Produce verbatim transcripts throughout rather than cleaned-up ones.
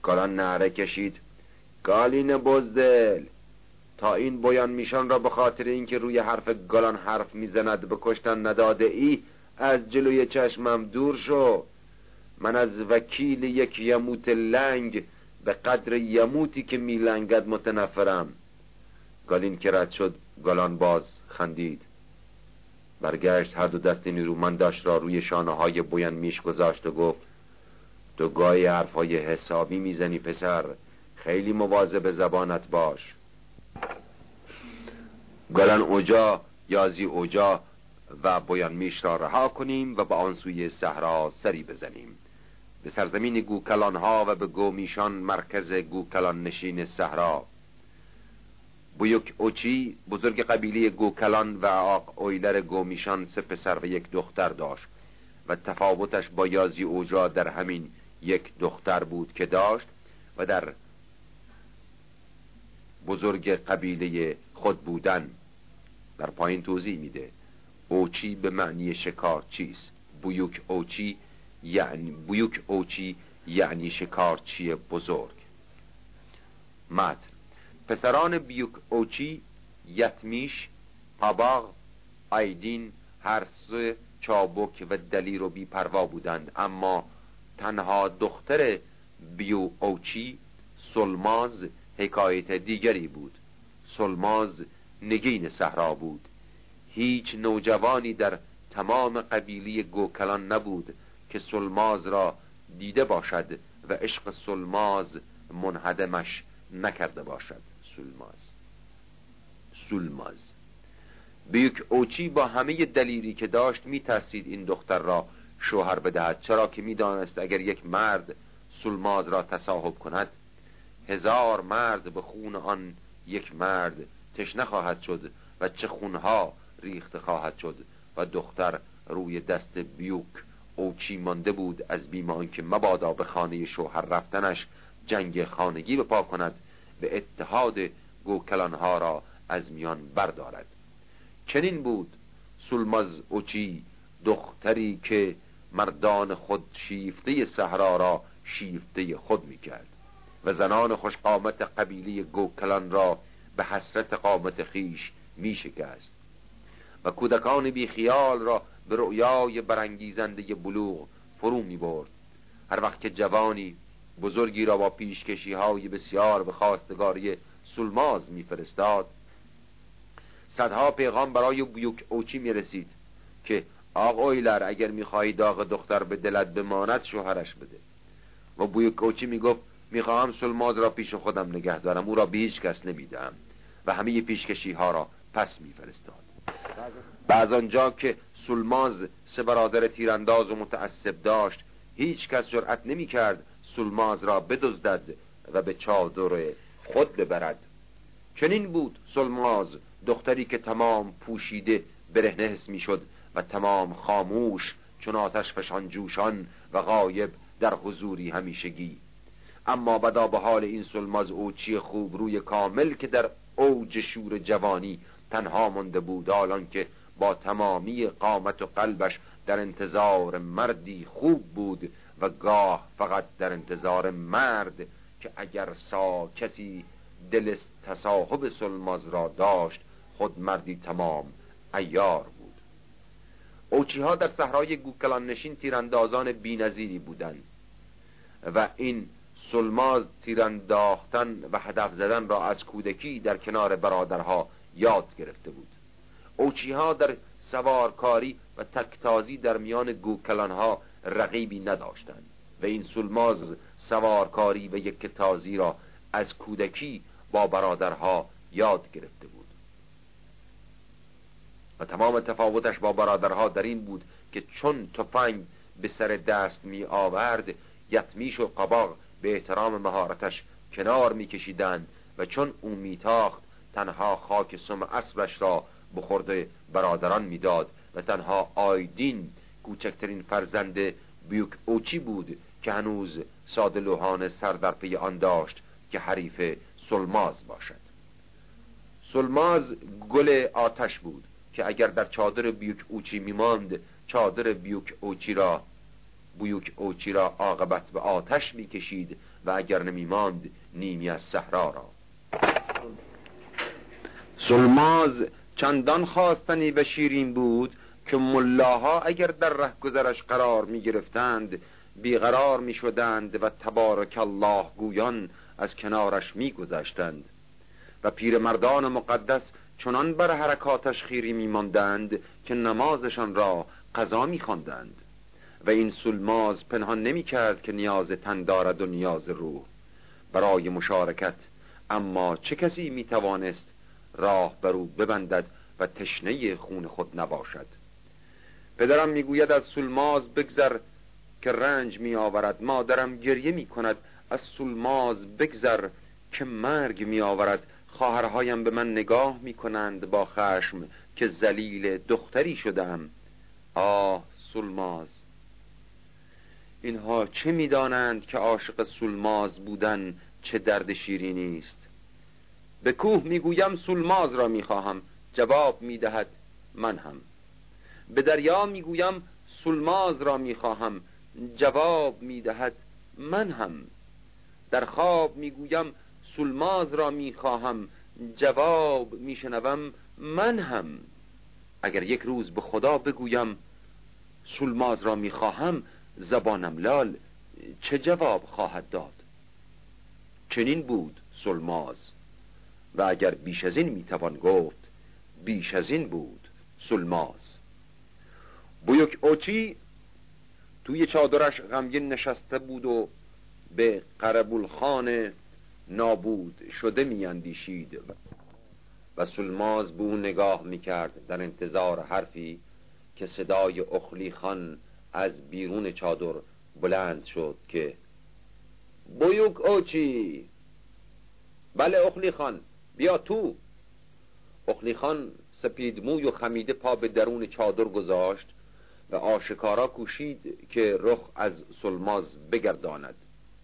گالان نعره کشید: گالین بزدل، تا این بویان میشان را به خاطر اینکه روی حرف گالان حرف میزند به کشتن نداده ای، از جلوی چشمم دور شو. من از وکیل یک یموت لنگ به قدر یموتی که میلنگد متنفرم. گالین که رد شد، گالان باز خندید. برگشت، هر دو دست نیرومندش را روی شانه های بویان میش گذاشت و گفت: تو گاهی حرفای حسابی میزنی پسر، خیلی مواظب زبانت باش. گالان اوجا، یازی اوجا و بویان میش را رها کنیم و به آن سوی صحرا سری بزنیم، به سرزمین گوکلان ها و به گومیشان، مرکز گوکلان نشین صحرا. بیوک اوچی بزرگ قبیله گوکلان و آق اویلر گومیشان سه پسر و یک دختر داشت و تفاوتش با یازی اوجا در همین یک دختر بود که داشت و در بزرگ قبیله خود بودن. در پایین توضیح میده: اوچی به معنی شکارچیست. بیوک اوچی یعنی بیوک اوچی یعنی شکارچی بزرگ. متن: پسران بیوک اوچی یتمیش، قاباغ، آیدین هر سه چابک و دلیر و بی‌پروا بودند، اما تنها دختر بیو اوچی، سلماز، حکایت دیگری بود. سلماز نگین صحرا بود. هیچ نوجوانی در تمام قبیله گوکلان نبود که سلماز را دیده باشد و عشق سلماز منهدمش نکرده باشد. سلماز سلماز بیوک اوچی با همه دلیری که داشت می ترسید این دختر را شوهر بدهد، چرا که می دانست اگر یک مرد سلماز را تصاحب کند، هزار مرد به خون آن یک مرد تشنه خواهد شد و چه خونها ریخته خواهد شد و دختر روی دست بیوک اوچی مانده بود از بیم آنکه مبادا به خانه شوهر رفتنش جنگ خانگی بپا کند به اتحاد گوکلانها را از میان بردارد. چنین بود سلماز اوچی، دختری که مردان خود شیفته صحرا را شیفته خود میکرد و زنان خوش قامت قبیله گوکلان را به حسرت قامت خیش میشکست و کودکان بی خیال را به رؤیای برانگیزنده بلوغ فرو می برد. هر وقت که جوانی بزرگی را با پیشکشی های بسیار به خواستگاری سلماز می فرستاد، صدها پیغام برای بیوک اوچی می رسید که آق اویلر اگر می خواهی داغ دختر به دلت بماند شوهرش بده. و بیوک اوچی می گفت: می خواهم سلماز را پیش خودم نگه دارم، او را به هیچ کس نمی دهم و همه پیشکشی ها را پس می فرستاد. بعد آنجا که سلماز سه برادر تیرانداز و متعصب داشت، هیچ کس جرأت نمی کرد سلماز را بدزدد و به چادر خود ببرد. چنین بود سلماز، دختری که تمام پوشیده برهنه حس می شد و تمام خاموش چون آتش فشان جوشان و غایب در حضوری همیشگی. اما بدا به حال این سلماز اوچی خوب روی کامل که در اوج شور جوانی تنها مانده بود، حالان که با تمامی قامت و قلبش در انتظار مردی خوب بود و گاه فقط در انتظار مرد که اگر سا کسی دل تصاحب سلماز را داشت، خود مردی تمام عیار بود. اوچی ها در صحرای گوکلان نشین تیراندازان بی‌نظیری بودند و این سلماز تیرانداختن و هدف زدن را از کودکی در کنار برادرها یاد گرفته بود. اوچی ها در سوارکاری و تکتازی در میان گوکلان ها رقیبی نداشتند و این سلماز سوارکاری و یک تازی را از کودکی با برادرها یاد گرفته بود و تمام تفاوتش با برادرها در این بود که چون تفنگ به سر دست می آورد، یتمیش و قاباغ به احترام مهارتش کنار می کشیدند و چون او می تاخت تنها خاک سم اسبش را به خورد برادران می داد و تنها آیدین کوچکترین فرزند بیوک اوچی بود که هنوز ساده لوحان سر در پی آن داشت که حریف سلماز باشد. سلماز گل آتش بود که اگر در چادر بیوک اوچی می ماند، چادر بیوک اوچی را بیوک اوچی را عاقبت به آتش می کشید و اگر نمی ماند نیمی از صحرا را. سلماز چندان خواستنی و شیرین بود که ملاها اگر در رهگذرش قرار می گرفتند بیقرار می شدند و تبارک الله گویان از کنارش می گذشتند و پیرمردان مقدس چنان بر حرکاتش خیری می ماندند که نمازشان را قضا می خواندند. و این سلماز پنهان نمی کرد که نیاز تن دارد و نیاز روح برای مشارکت، اما چه کسی می توانست راه بر او ببندد و تشنه خون خود نباشد؟ پدرم می گوید از سلماز بگذر که رنج می آورد، مادرم گریه می کند از سلماز بگذر که مرگ می آورد، خواهرهایم به من نگاه می کنند با خشم که ذلیل دختری شدم. آه سلماز، اینها چه می دانند که عاشق سلماز بودن چه درد شیرینی است. به کوه می گویم سلماز را می خواهم، جواب می دهد من هم. به دریا می گویم سلماز را می خواهم، جواب می دهد من هم. در خواب می گویم سلماز را می خواهم، جواب می شنوم من هم. اگر یک روز به خدا بگویم سلماز را می خواهم، زبانم لال چه جواب خواهد داد؟ چنین بود سلماز، و اگر بیش از این می توان گفت بیش از این بود سلماز. بویک اوچی توی چادرش غمگین نشسته بود و به قربول خان نابود شده می اندیشید و سلماز به او نگاه می کرد در انتظار حرفی که صدای اخلی خان از بیرون چادر بلند شد که بویک اوچی. بله اخلی خان، بیا تو. اخلی خان سپید موی و خمیده پا به درون چادر گذاشت و آشکارا کوشید که رخ از سلماز بگرداند.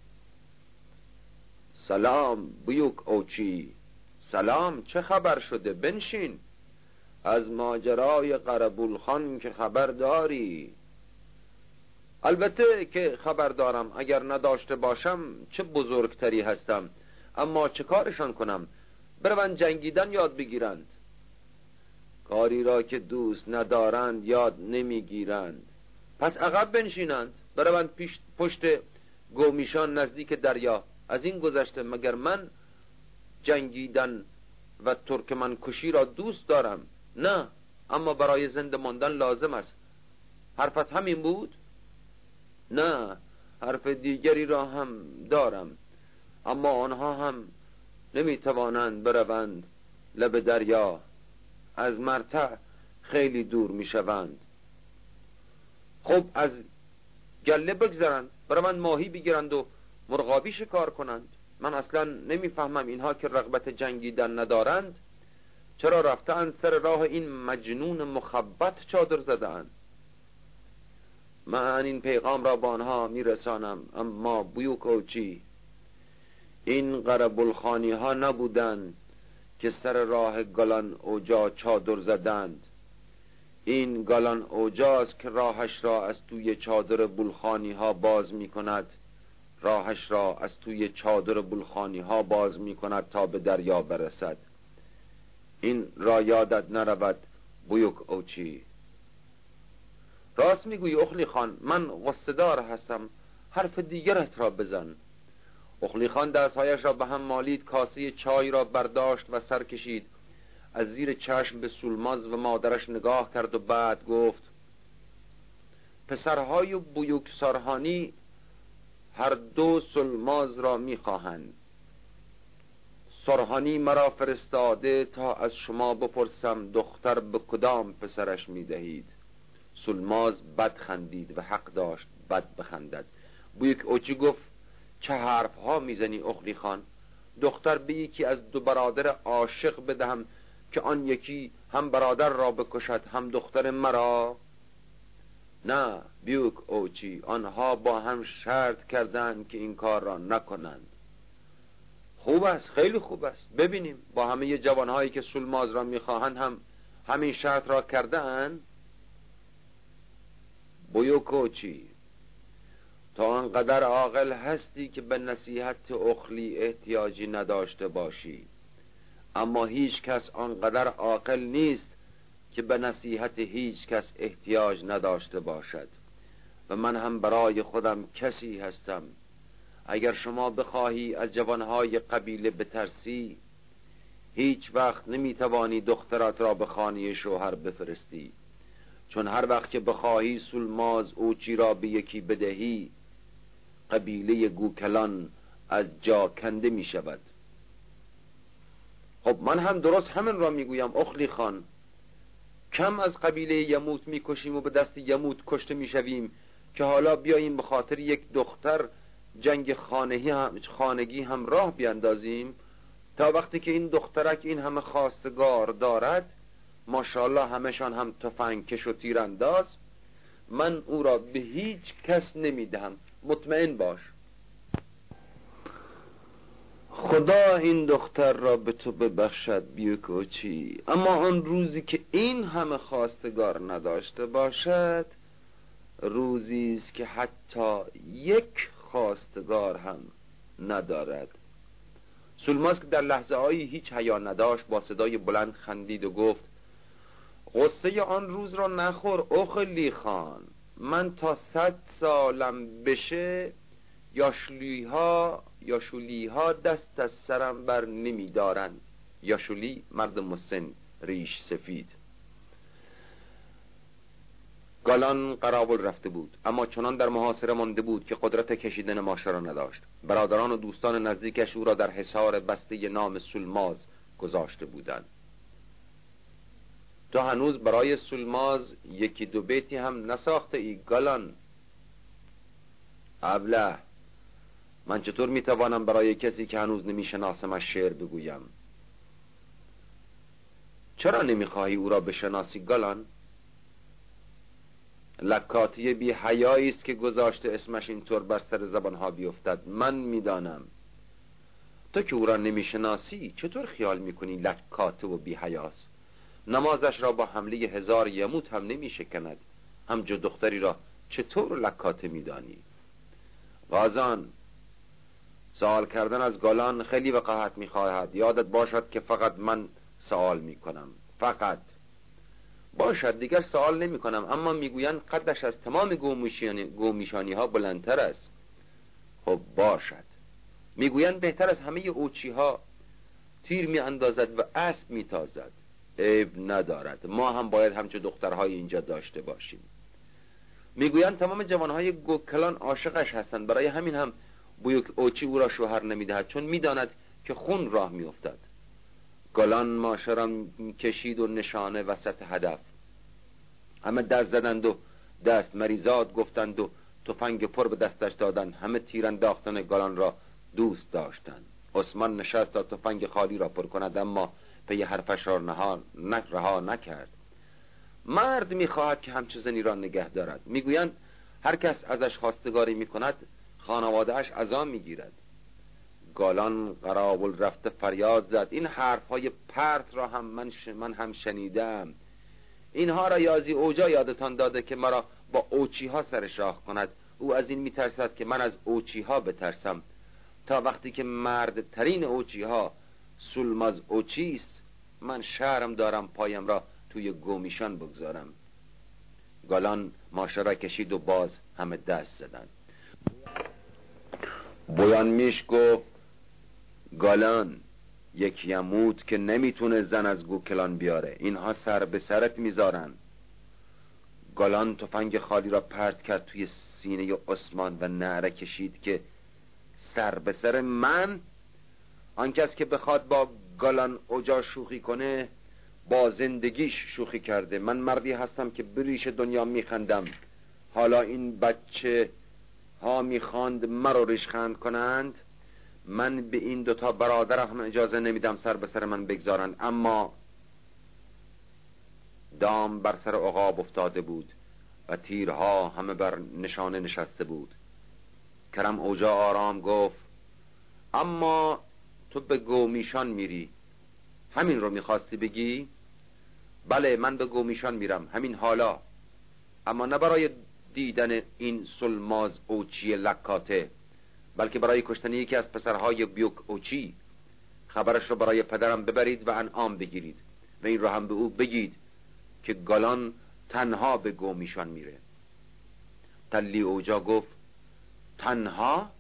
سلام بویک اوچی. سلام، چه خبر شده؟ بنشین. از ماجرای قربول خان که خبر داری؟ البته که خبر دارم، اگر نداشته باشم چه بزرگتری هستم. اما چه کارشان کنم؟ بروند جنگیدن یاد بگیرند. کاری را که دوست ندارند یاد نمیگیرند. پس عقب بنشینند، بروند پیش پشت گومیشان نزدیک دریا. از این گذشته مگر من جنگیدن و ترکمن کشی را دوست دارم؟ نه، اما برای زنده ماندن لازم است. حرفت همین بود؟ نه، حرف دیگری را هم دارم، اما آنها هم نمیتوانند بروند لب دریا، از مرتع خیلی دور میشوند. خب از گله بگذرند، بروند ماهی بگیرند و مرغابی شکار کنند. من اصلا نمیفهمم اینها که رغبت جنگیدن ندارند چرا رفتند سر راه این مجنون مخبط چادر زدند. من این پیغام را با آنها میرسانم، اما بویک اوچی، این قربول خانی ها نبودند که سر راه گالان اوجا چادر زدند. این گالان اوجاست که راهش را از توی چادر بولخانی ها باز می کند، راهش را از توی چادر بولخانی ها باز می کند تا به دریا برسد. این را یادت نرود بویک اوچی. راست میگویی اخلی خان، من غصه دار هستم، حرف دیگرت را بزن. اخلی خان دستهایش را به هم مالید، کاسه چای را برداشت و سر کشید، از زیر چشم به سلماز و مادرش نگاه کرد و بعد گفت پسرهای بویک سارهانی هر دو سلماز را میخواهند. سارهانی مرا فرستاده تا از شما بپرسم دختر به کدام پسرش میدهید. سلماز بد خندید و حق داشت بد بخندد. بویک اوچی گفت چه حرف ها میزنی اخلی خان؟ دختر به یکی از دو برادر عاشق بدهم که آن یکی هم برادر را بکشد هم دختر مرا؟ نه بویک اوچی، آنها با هم شرط کردند که این کار را نکنند. خوب است، خیلی خوب است. ببینیم با همه جوانهایی که سلماز را میخواهند هم همین شرط را کردند. بویک اوچی، تا آنقدر عاقل هستی که به نصیحت اخلی احتیاجی نداشته باشی، اما هیچ کس آنقدر عاقل نیست که به نصیحت هیچ کس احتیاج نداشته باشد. و من هم برای خودم کسی هستم. اگر شما بخواهی از جوانهای قبیله بترسی، هیچ وقت نمیتوانی دخترات را به خانه شوهر بفرستی، چون هر وقت که بخواهی سلماز اوچی را به یکی بدهی، قبیله گوکلان از جا کنده می شود. خب من هم درست همین را میگویم اخلی خان، کم از قبیله یموت میکشیم و به دست یموت کشته میشویم که حالا بیاییم به خاطر یک دختر جنگ خانگی هم, خانگی هم راه بیاندازیم، تا وقتی که این دخترک این همه خواستگار دارد، ماشاءالله همشان هم تفنگکش و تیرانداز، من او را به هیچ کس نمیدهم، مطمئن باش. خدا این دختر را به تو ببخشد بیوکوچی، اما آن روزی که این همه خواستگار نداشته باشد، روزی است که حتی یک خواستگار هم ندارد. سلماز که در لحظه هایی هیچ حیا نداشت با صدای بلند خندید و گفت: غصه آن روز را نخور اخلی خان، من تا صد سالم بشه یاشلیها یاشولیها دست از سرم بر نمی دارن. یاشولی مرد مسن ریش سفید. گالان قراول رفته بود، اما چنان در محاصره مانده بود که قدرت کشیدن ماشه را نداشت. برادران و دوستان نزدیکش او را در حصار بسته نام سلماز گذاشته بودند. تو هنوز برای سلماز یکی دو بیتی هم نساخته ای گالان؟ ابله، من چطور میتوانم برای کسی که هنوز نمیشناسمش شعر بگویم؟ چرا نمیخواهی او را بشناسی گالان؟ لکاتی بی حیایی است که گذاشته اسمش اینطور بر سر زبانها بیفتد. من میدانم. تو که او را نمیشناسی چطور خیال میکنی لکاته و بی حیاست؟ نمازش را با حمله هزار یموت هم نمیشکند، همجا دختری را چطور لکاته میدانی؟ غازان، سوال کردن از گالان خیلی وقاحت میخواهد. یادت باشد که فقط من سوال میکنم، فقط. باشد دیگر سوال نمی کنم، اما میگویند قدش از تمام گومیشانی, گومیشانی ها بلندتر است. خب باشد. میگویند بهتر از همه اوچی ها تیر می اندازد و اسب می تازد. عیب ندارد، ما هم باید همچه دخترهای اینجا داشته باشیم. میگویند تمام جوانهای گوکلان عاشقش هستند، برای همین هم بویوک اوچی او را شوهر نمیدهد، چون میداند که خون راه میافتد. گالان ماشه را کشید و نشانه وسط هدف. همه دست زدند و دست مریزاد گفتند و تفنگ پر به دستش دادند. همه تیر انداختن گالان را دوست داشتند. عثمان نشست تا تفنگ خالی را پر کند، اما پی حرفش را رها نکرد. مرد میخواهد که همچه زنی را نگه دارد. میگویند هر کس ازش خواستگاری میکند خانوادهش عزا میگیرد. گالان قراول رفته فریاد زد: این حرفهای پرت را هم من, ش... من هم شنیدم. اینها را یازی اوجا یادتان داده که مرا با اوچی ها سر شاخ کند. او از این میترسد که من از اوچی ها بترسم. تا وقتی که مرد ترین اوچی ها سلماز اوچی است، من شرم دارم پایم را توی گومیشان بگذارم. گالان ماشه را کشید و باز همه دست زدند. بویان میش گفت: گالان، یک یموت که نمیتونه زن از گوکلان بیاره، اینها سر به سرت میذارن. گالان تفنگ خالی را پرت کرد توی سینه عثمان و نعره کشید که سر به سر من؟ آن کس که بخواد با گالان اوجا شوخی کنه با زندگیش شوخی کرده. من مردی هستم که بریش دنیا میخندم، حالا این بچه ها میخواند مرا ریشخند کنند. من به این دوتا برادر هم اجازه نمیدم سر به سر من بگذارند. اما دام بر سر عقاب افتاده بود و تیرها همه بر نشانه نشسته بود. کرم اوجا آرام گفت: اما تو به گومیشان میری، همین رو میخواستی بگی؟ بله، من به گومیشان میرم همین حالا، اما نه برای دیدن این سلماز اوچی لکاته، بلکه برای کشتن یکی از پسرهای بیوک اوچی. خبرش رو برای پدرم ببرید و انعام بگیرید و این رو هم به او بگید که گالان تنها به گومیشان میره. تلی اوجا گفت تنها؟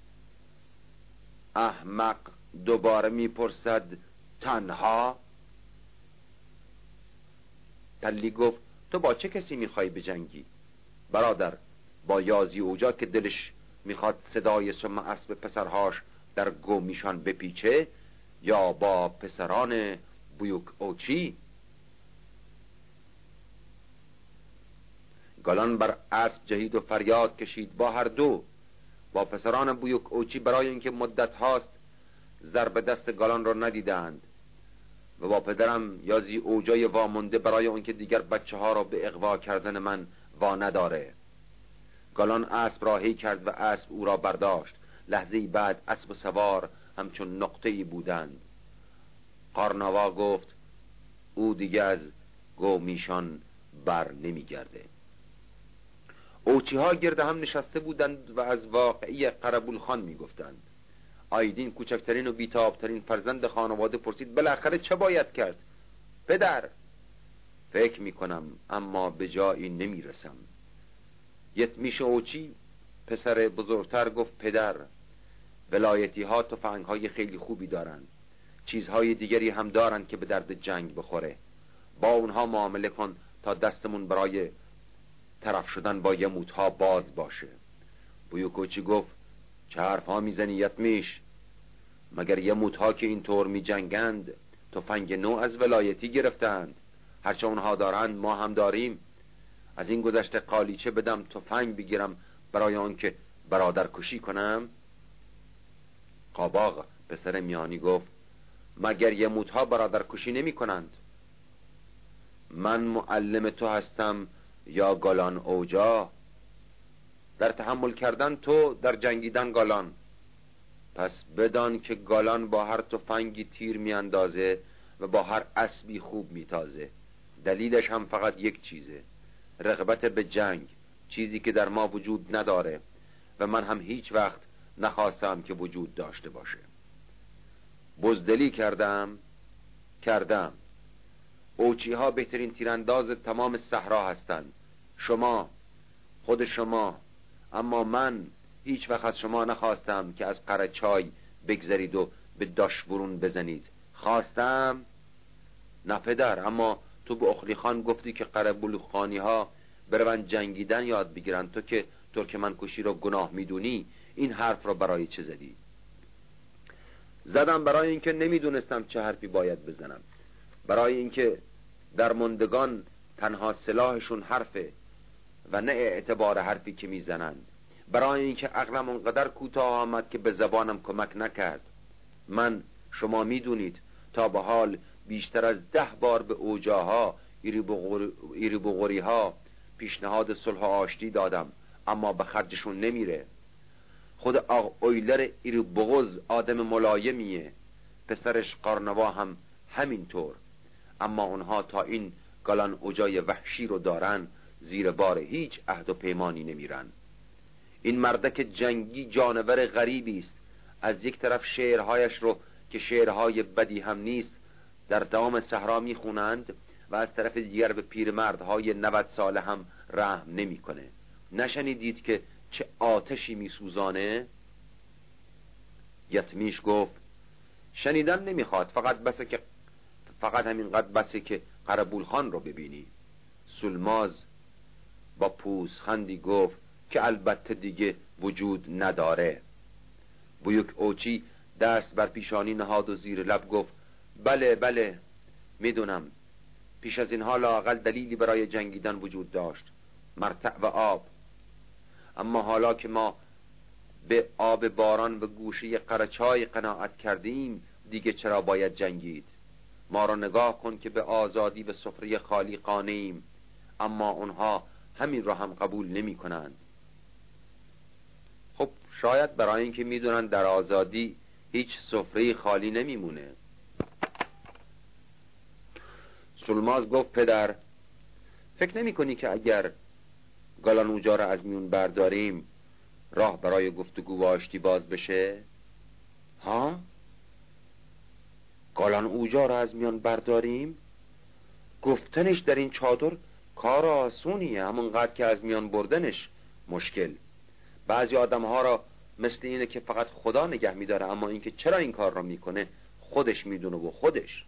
احمق دوباره میپرسد تنها؟ تلی گفت تو با چه کسی میخوای بجنگی؟ برادر، با یازی اوجا که دلش میخواد صدای سم اسب پسرهاش در گومیشان بپیچه، یا با پسران بیوک اوچی؟ گالان بر اسب جهید و فریاد کشید با هر دو. با پسران بیوک اوچی برای اینکه مدت هاست ضرب دست گالان را ندیدند و با پدرم یازی اوجای وامونده برای اونکه دیگر بچه ها را به اغوا کردن من وا نداره. گالان اسب را هی کرد و اسب او را برداشت. لحظه بعد اسب و سوار همچون نقطه ای بودند. قارنوا گفت او دیگه از گومیشان بر نمیگرده. اوچی ها گرد هم نشسته بودند و از واقعی قربول خان میگفتند. آیدین کوچکترین و بیتابترین فرزند خانواده پرسید بالاخره چه باید کرد؟ پدر، فکر میکنم اما به جایی نمیرسم. یتمیش اوچی پسر بزرگتر گفت پدر، ولایتی ها تفنگ های خیلی خوبی دارند، چیزهای دیگری هم دارند که به درد جنگ بخوره. با اونها معامله کن تا دستمون برای طرف شدن با یموت ها باز باشه. بیوک اوچی گفت چه حرف ها میزنی یتمیش؟ مگر یموت ها که اینطور می جنگند تفنگ نو از ولایتی گرفتند؟ هرچه اونها دارند ما هم داریم. از این گذشته قالیچه بدم تفنگ بگیرم برای آن که برادر کشی کنم؟ قاباق پسر میانی گفت مگر یموت ها برادر کشی نمی کنند؟ من معلم تو هستم یا گالان اوجا؟ در تحمل کردن تو، در جنگیدن گالان. پس بدان که گالان با هر تفنگی تیر میاندازه و با هر اسبی خوب میتازه. دلیلش هم فقط یک چیزه، رغبت به جنگ، چیزی که در ما وجود نداره و من هم هیچ وقت نخواستم که وجود داشته باشه. بزدلی کردم کردم اوچی ها بهترین تیرانداز تمام صحرا هستند، شما، خود شما. اما من هیچ وقت از شما نخواستم که از قره چای بگذرید و به داش برون بزنید. خواستم؟ نه پدر، اما تو به اخلی خان گفتی که قره بلوخانی ها برون جنگیدن یاد بگیرن. تو که ترکمن کشی را گناه میدونی این حرف را برای چه زدی؟ زدم برای اینکه نمیدونستم چه حرفی باید بزنم، برای اینکه در مندگان تنها سلاحشون حرفه و نه اعتبار حرفی که میزنند، برای اینکه عقلم اونقدر کوتاه آمد که به زبانم کمک نکرد. من، شما میدونید، تا به حال بیشتر از ده بار به اوجاها، ایریبوغوری ها پیشنهاد صلح و آشتی دادم، اما به خرجشون نمیره. خود آق اویلر ایریبوغوز آدم ملایمیه، پسرش قارنوا هم همینطور، اما اونها تا این گالان اوجای وحشی رو دارن زیر بار هیچ عهد و پیمانی نمیرن. این مردک جنگی جانور غریبی است. از یک طرف شعرهایش رو که شعرهای بدی هم نیست در تمام صحرا میخونند و از طرف دیگر به پیرمردهای نود ساله هم رحم نمیکنه. نشنیدید که چه آتشی میسوزانه؟ یتمیش گفت شنیدن نمیخواد، فقط بسه که فقط همینقدر بسه که قربول خان رو ببینی. سلماز با پوزخندی گفت که البته دیگه وجود نداره. بیوک اوچی دست بر پیشانی نهاد و زیر لب گفت بله بله میدونم، پیش از این حال لااقل دلیلی برای جنگیدن وجود داشت، مرتع و آب. اما حالا که ما به آب باران و گوشه قرچای قناعت کردیم دیگه چرا باید جنگید؟ ما را نگاه کن که به آزادی و سفره خالی قانعیم، اما اونها همین را هم قبول نمی کنند. خب شاید برای اینکه میدونن در آزادی هیچ سفره خالی نمیمونه. سلماز گفت پدر، فکر نمی کنی که اگر گالان اوجا را از میون برداریم راه برای گفتگو و آشتی باز بشه؟ ها؟ گالان اوجا را از میان برداریم؟ گفتنش در این چادر کار آسونیه، همونقدر که از میان بردنش مشکل. بعضی آدم ها را مثل اینه که فقط خدا نگه میداره، اما اینکه چرا این کار را میکنه خودش میدونه و خودش.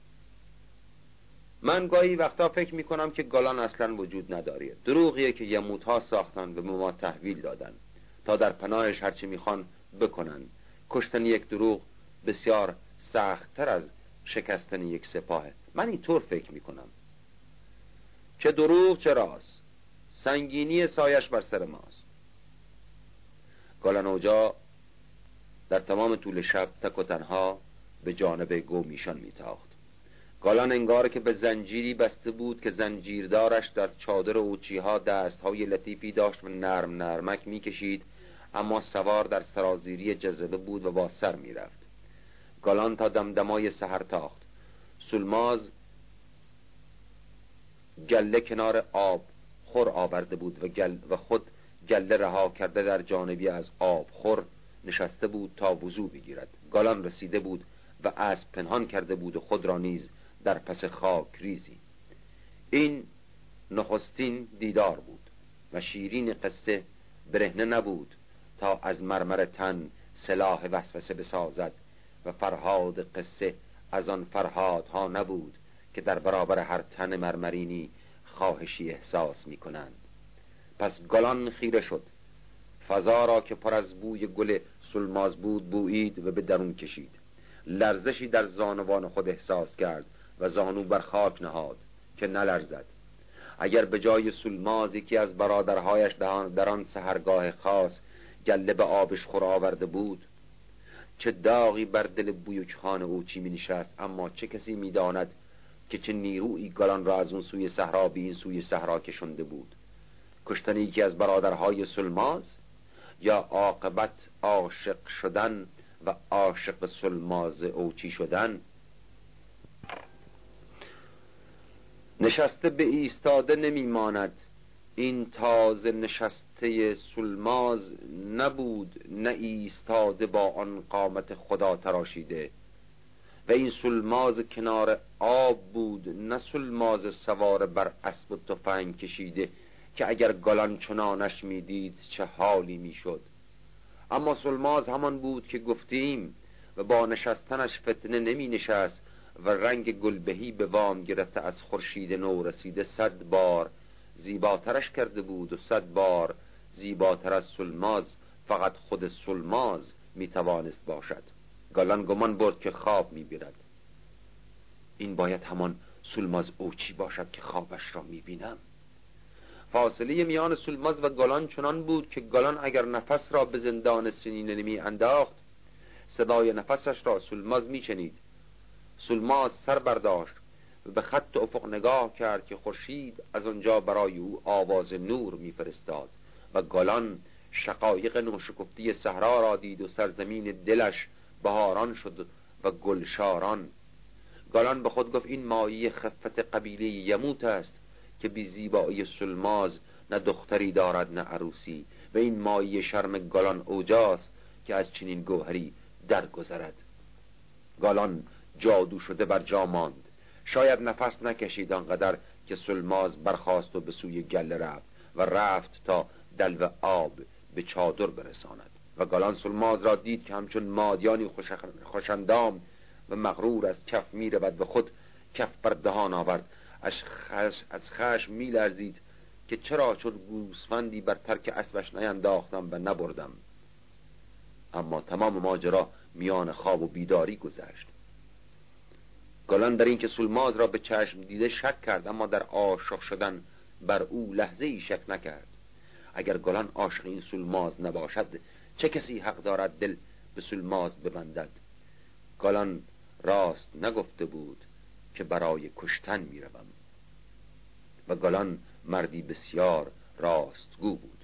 من گاهی وقتا فکر میکنم که گالان اصلا وجود نداره، دروغیه که یموتها ساختن و به ما تحویل دادن تا در پناهش هرچی میخوان بکنن. کشتن یک دروغ بسیار سخت‌تر از شکستن یک سپاهه. من اینطور فکر میکنم. چه دروغ چه راست، سنگینی سایش بر سر ماست. گالان اوجا در تمام طول شب تک و تنها به جانب گو میشان میتاخت. گالان انگار که به زنجیری بسته بود که زنجیردارش در چادر اوچیها دستهای لطیفی داشت و نرم نرمک میکشید، اما سوار در سرازیری جذبه بود و با سر میرفت. گالان تا دمدمای سحر تاخت. سولماز گله کنار آب خور آورده بود و, گل و خود گله رها کرده در جانبی از آب خور نشسته بود تا وضو بگیرد. گالان رسیده بود و اسب پنهان کرده بود و خود را نیز در پس خاک ریزی. این نخستین دیدار بود و شیرین قصه برهنه نبود تا از مرمر تن سلاح وسوسه بسازد و فرهاد قصه از آن فرهادها نبود که در برابر هر تن مرمرینی خواهشی احساس می کنند. پس گالان خیره شد. فضا را که پر از بوی گل سولماز بود بویید و به درون کشید. لرزشی در زانوان خود احساس کرد و زانو بر خاک نهاد که نلرزد. اگر به جای سولماز یکی از برادرهایش در آن سحرگاه خاص گله به آبش خور آورده بود، چه داغی بر دل بویک خان اوچی می نشست. اما چه کسی می داند که چه نیرویی گالان را از اون سوی صحرا به این سوی صحرا کشنده بود. کشتن یکی از برادرهای سولماز یا عاقبت عاشق شدن و عاشق سولماز اوچی شدن؟ نشسته به ایستاده نمی ماند. این تازه نشسته سولماز نبود، نه ایستاده با آن قامت خدا تراشیده. و این سولماز کنار آب بود، نه سولماز سوار بر اسب و تفنگ کشیده که اگر گالان چنانش میدید چه حالی میشد. اما سولماز همان بود که گفتیم و با نشستنش فتنه نمی نشست و رنگ گلبهی به وام گرفته از خورشید نو رسیده صد بار زیباترش کرده بود و صد بار زیباتر از سولماز فقط خود سولماز می توانست باشد. گالان گمان برد که خواب می بیرد. این باید همان سولماز اوچی باشد که خوابش را می بینم. فاصله میان سولماز و گالان چنان بود که گالان اگر نفس را به زندان سینه نمی انداخت صدای نفسش را سولماز می شنید. سولماز سر برداشت و به خط افق نگاه کرد که خورشید از آنجا برای او آواز نور میفرستاد و گالان شقایق نوشکفتی صحرا را دید و سرزمین دلش بهاران شد و گلشاران. گالان به خود گفت این مایه خفت قبیله یموت است که بی زیبایی سولماز نه دختری دارد نه عروسی، و این مایه شرم گالان اوجاست که از چنین گوهری درگذرد. گالان جادو شده بر جا ماند. شاید نفس نکشید آنقدر که سولماز برخاست و به سوی گله رفت و رفت تا دلو آب به چادر برساند. و گالان سولماز را دید که همچون مادیانی خوشندام و مغرور از کف می رود و خود کف بر دهان آورد. از خش از خشم می لرزید که چرا چون گوسفندی بر ترک اسبش نینداختم و نبردم. اما تمام ماجرا میان خواب و بیداری گذشت. گالان در این که سولماز را به چشم دیده شک کرد، اما در عاشق شدن بر او لحظه ای شک نکرد. اگر گالان عاشق این سولماز نباشد چه کسی حق دارد دل به سولماز ببندد؟ گالان راست نگفته بود که برای کشتن می روم. و گالان مردی بسیار راستگو بود.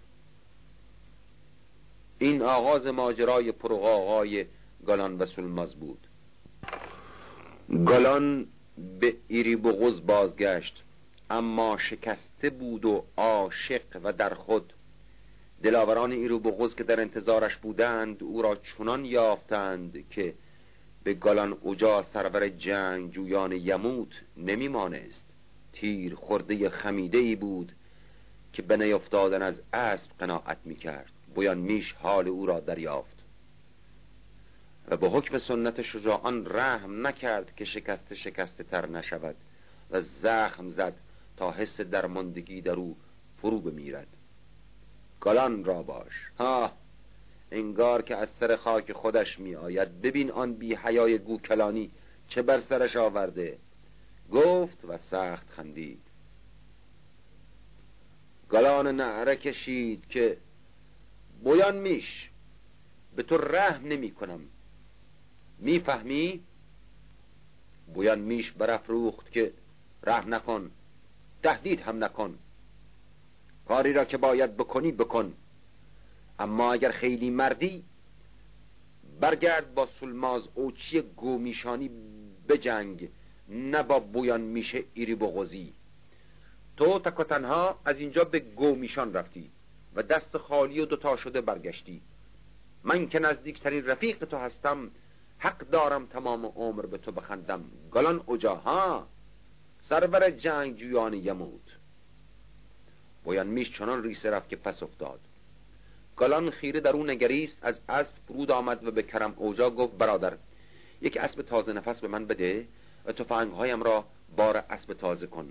این آغاز ماجرای پرغوغای گالان و سولماز بود. گالان به ایریبوغوز بازگشت. اما شکسته بود و عاشق و در خود. دلاوران ایرو بغض که در انتظارش بودند او را چنان یافتند که به گالان اوجا سرور جنگ جویان یموت نمی مانست. تیر خورده خمیده‌ای بود که به نیفتادن از اسب قناعت می کرد. بویان میش حال او را دریافت و به حکم سنت شجاعان رحم نکرد که شکسته شکسته تر نشود و زخم زد تا حس درماندگی در او فرو بمیرد. گالان را باش، ها، انگار که از سر خاک خودش می آید. ببین آن بی حیای گوکلانی چه بر سرش آورده. گفت و سخت خندید. گالان نعره کشید که بویان میش، به تو رحم نمی کنم، می فهمی؟ بویان میش برافروخت که رحم نکن، تهدید هم نکن، کاری را که باید بکنی بکن، اما اگر خیلی مردی برگرد با سلماز اوچی گومیشانی بجنگ، نه با بویان میشه ایری بغضی. تو تک و تنها از اینجا به گومیشان رفتی و دست خالی و دوتا شده برگشتی. من که نزدیکترین رفیق تو هستم حق دارم تمام عمر به تو بخندم. گالان اوجا، ها، سرور جنگ جویان یموت. بویان میش چنان ریسه رفت که پس افتاد. گالان خیره در اون نگریست، از اسب فرود آمد و به کرم اوجا گفت برادر، یک اسب تازه نفس به من بده و تفنگهایم را بار اسب تازه کن.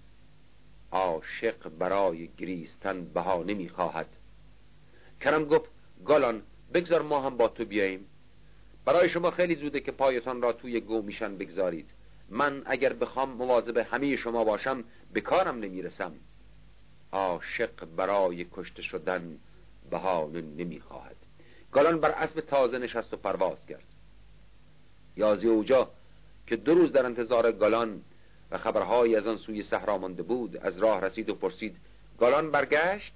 عاشق برای گریستن بهانه می خواهد. کرم گفت گالان بگذار ما هم با تو بیاییم. برای شما خیلی زوده که پایتان را توی گومیشان بگذارید. من اگر بخوام مواظب همه شما باشم به کارم نمیرسم. عاشق برای کشته شدن بهانه نمی خواهد. گالان بر اسب تازه نشست و پرواز کرد. یازی اوجا که دو روز در انتظار گالان و خبرهایی از آن سوی صحرا مانده بود، از راه رسید و پرسید گالان برگشت؟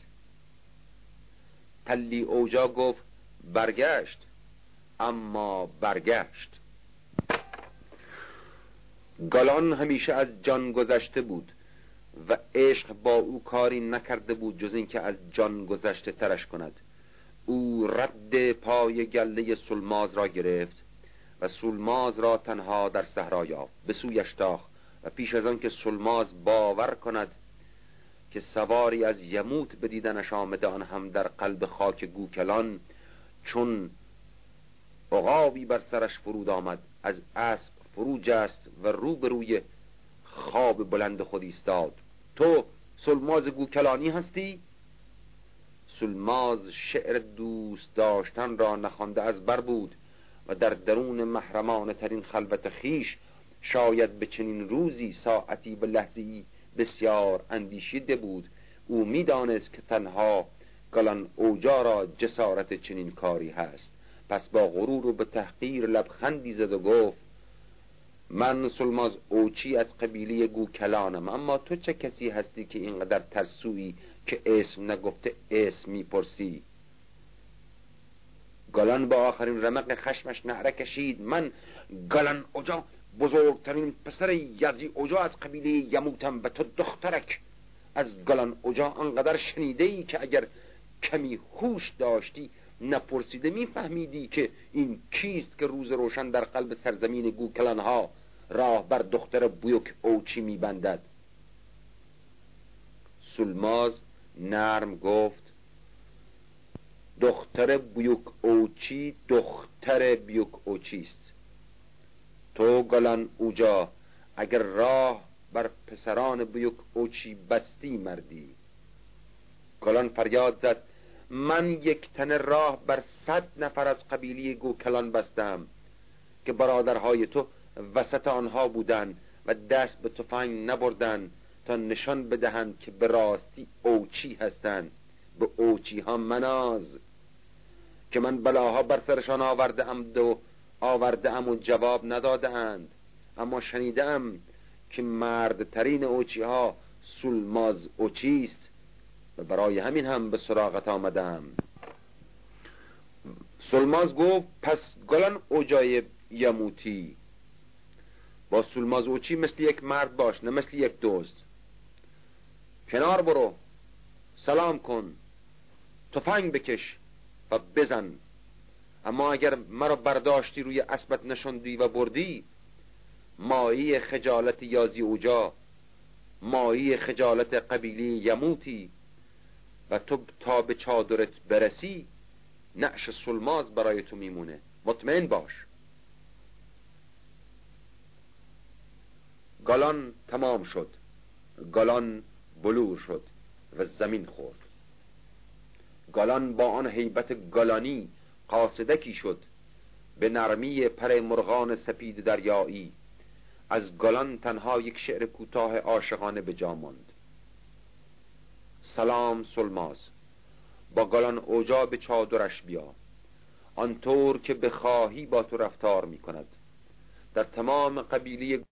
تلی اوجا گفت برگشت، اما برگشت. گالان همیشه از جان گذشته بود و عشق با او کاری نکرده بود جز این که از جان گذشته ترش کند. او رد پای گله سلماز را گرفت و سلماز را تنها در صحرا یافت. به سویش تاخت و پیش از آن که سلماز باور کند که سواری از یموت به دیدنش آمده، آن هم در قلب خاک گوکلان، چون عقابی بر سرش فرود آمد، از اسب فرو جست و رو به روی خواب بلند خود ایستاد. تو سلماز گوکلانی هستی؟ سلماز شعر دوست داشتن را نخوانده از بر بود و در درون محرمانه ترین خلوت خیش شاید به چنین روزی ساعتی به لحظه‌ای بسیار اندیشیده بود. او می‌دانست که تنها گالان اوجا را جسارت چنین کاری هست. پس با غرور و به تحقیر لبخندی زد و گفت من سلماز اوچی از قبیله گوکلانم، اما تو چه کسی هستی که اینقدر ترسویی که اسم نگفته اسم میپرسی؟ گالان با آخرین رمق خشمش نعره کشید من گالان اوجا، بزرگترین پسر یزی اوجا از قبیله یموتم و تو دخترک. از گالان اوجا انقدر شنیده ای که اگر کمی هوش داشتی نپرسیده میفهمیدی که این کیست که روز روشن در قلب سرزمین گوکلان ها راه بر دختر بویک اوچی میبندد. سلماز نرم گفت دختر بویک اوچی دختر بیوک اوچیست. تو گالان اوجا اگر راه بر پسران بیوک اوچی بستی مردی. گالان فریاد زد من یک تن راه بر صد نفر از قبیله گوکلان بستم که برادرهای تو وسط آنها بودند و دست به تفنگ نبردند تا نشان بدهند که به راستی اوچی هستند. به اوچی ها مناز که من بلاها بر سرشان آورده ام دو آورده ام و جواب نداده اند، اما شنیده ام که مردترین اوچی ها سلماز اوچیست و برای همین هم به سراغت آمدم. سلماز گفت پس گالان اوجای یموتی با سلماز اوچی مثل یک مرد باش، نه مثل یک دزد. کنار برو، سلام کن، تفنگ بکش و بزن. اما اگر مرا برداشتی روی اسبت نشوندی و بردی، مایی خجالت یازی اوجا، مایی خجالت قبیله یموتی، و تو تا به چادرت برسی نعش سلماز برای تو میمونه، مطمئن باش. گالان تمام شد، گالان بلور شد و زمین خورد. گالان با آن هیبت گالانی قاصدکی شد، به نرمی پر مرغان سپید دریایی. از گالان تنها یک شعر کوتاه عاشقانه به جا ماند: سلام سلماز، با گالان اوجا به چادرش بیا، آنطور که بخواهی با تو رفتار می کند. در تمام قبیله